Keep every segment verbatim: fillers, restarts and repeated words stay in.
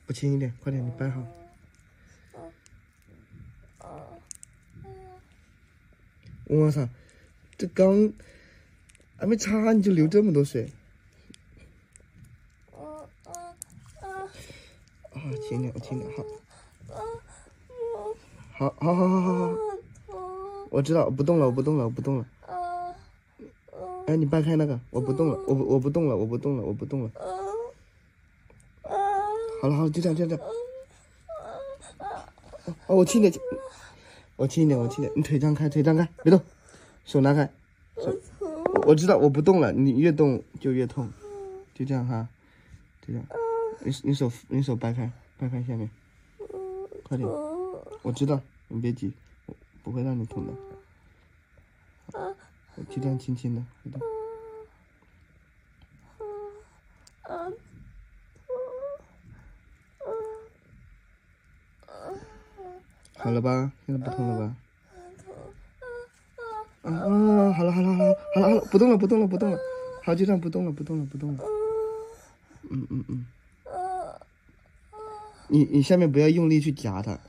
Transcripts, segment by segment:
不轻一点，快点，你掰好。我操，这刚还没擦你就流这么多水。啊，轻点，轻点，好。好，好，好，好，好，好。我知道，我不动了，我不动了，我不动了。哎，你掰开那个，我不动了，我不，我不动了，我不动了，我不动了。好了，好了，就这样，就这样。哦，我轻点，我轻一点，我轻点。你腿张开，腿张开，别动，手拿开。手，我知道，我不动了，你越动就越痛，就这样哈，就这样。你你手你手掰开，掰开下面，快点。我知道，你别急，我不会让你痛的。就这样轻轻的，回头。好了吧？现在不痛了吧？啊啊！好了好了好了好了好了，不动了不动了不动了，好，就这样不动了不动了不动了。嗯嗯嗯。你你下面不要用力去夹它。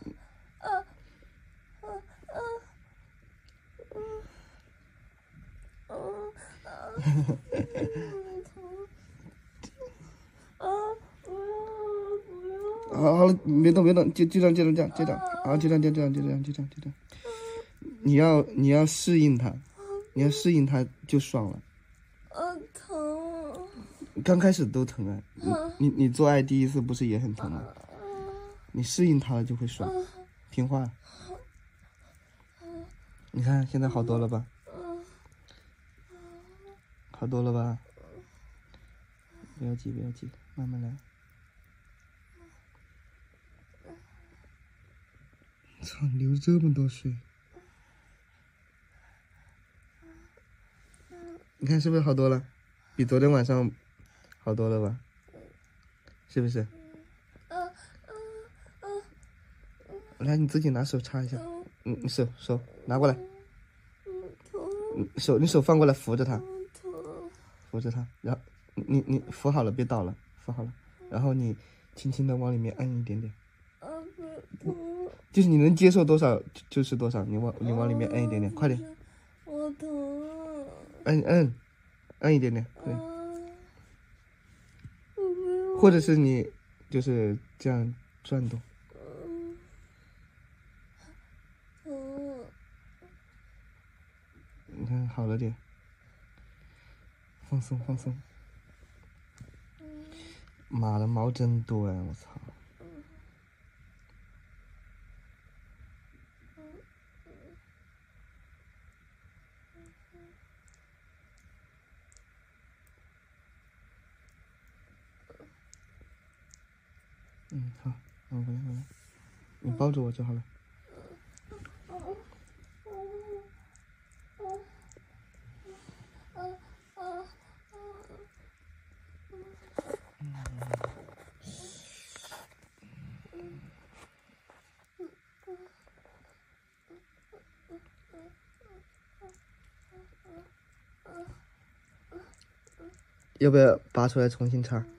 好好了，别动别动，就就这样就这样就这样，好，就这样就这样就这样就这样就这样。你要你要适应它，你要适应它就爽了。啊，疼！刚开始都疼啊，你你你做爱第一次不是也很疼吗？你适应它了就会爽，听话。你看现在好多了吧？好多了吧？不要急不要急，慢慢来。操，流这么多水！你看是不是好多了？比昨天晚上好多了吧？是不是？来，你自己拿手擦一下。嗯，你手手拿过来。手你手放过来扶着它，扶着它，然后你你扶好了，别倒了，扶好了，然后你轻轻的往里面按一点点。就是你能接受多少就是多少，你往你往里面按一点点，快点。我疼。按按，按一点点，快点。或者是你就是这样转动。你看好了点，放松放松。妈的毛真多呀，我操！嗯，好，我回来回来，你抱住我就好了。要不要拔出来重新插？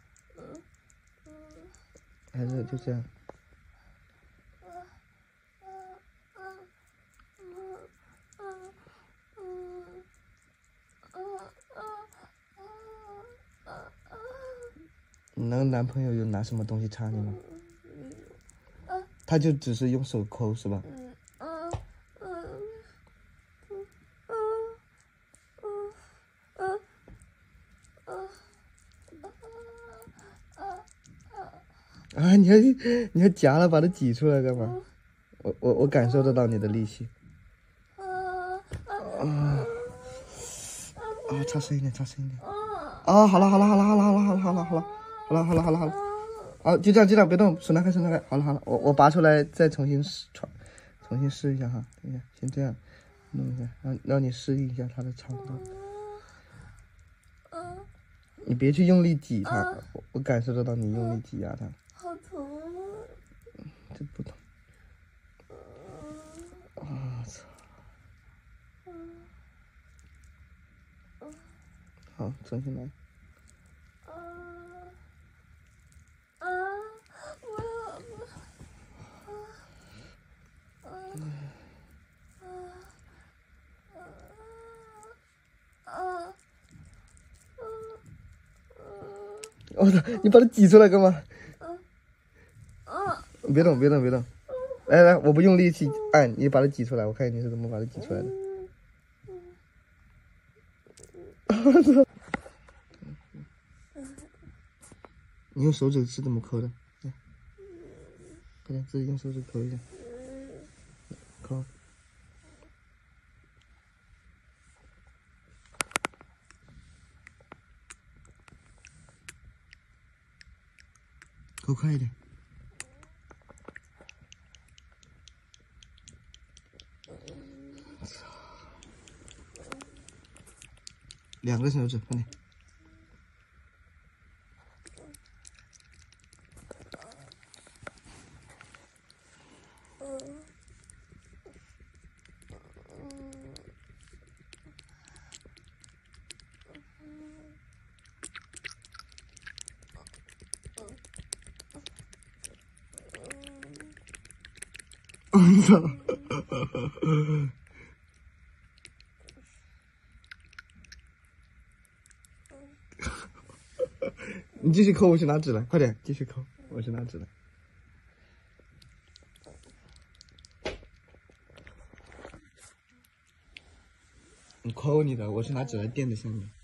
还是就这样？你那个男朋友有拿什么东西插你吗？他就只是用手抠是吧？啊！你还你还夹了，把它挤出来干嘛？我我我感受得到你的力气。啊啊！擦深一点，擦深一点。啊！好了好了好了好了好了好了好了好了好了好了好了好了。啊！就这样就这样，别动，手拿开手拿开。好了好了，我我拔出来再重新试穿，重新试一下哈。等一下，先这样弄一下，让让你适应一下它的长度。你别去用力挤它，我我感受得到你用力挤压它。好疼啊！这不疼。啊操！好，重新来。啊啊！ 我操！你把它挤出来干嘛？别动，别动，别动！来来，我不用力气按，你把它挤出来，我看你是怎么把它挤出来的。我操！你用手指是怎么抠的？来，快点，自己用手指抠一下，抠。抠快一点。两个手指，快点。我操！你继续抠，我去拿纸来，快点，继续抠，我去拿纸来。你抠你的，我去拿纸来垫在下面。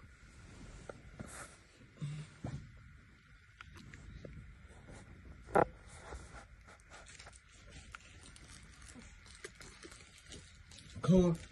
抠啊！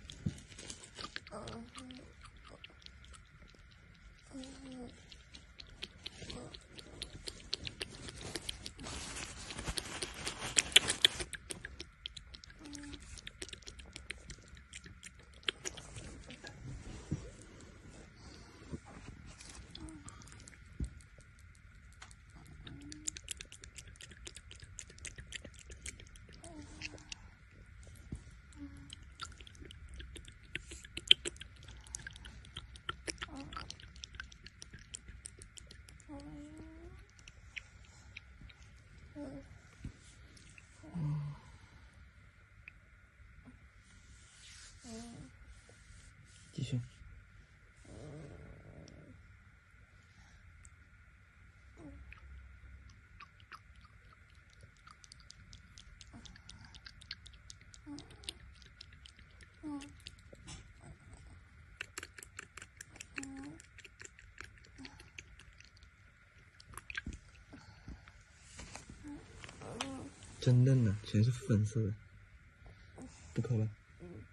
继续。真嫩的，全是粉色的，不抠了。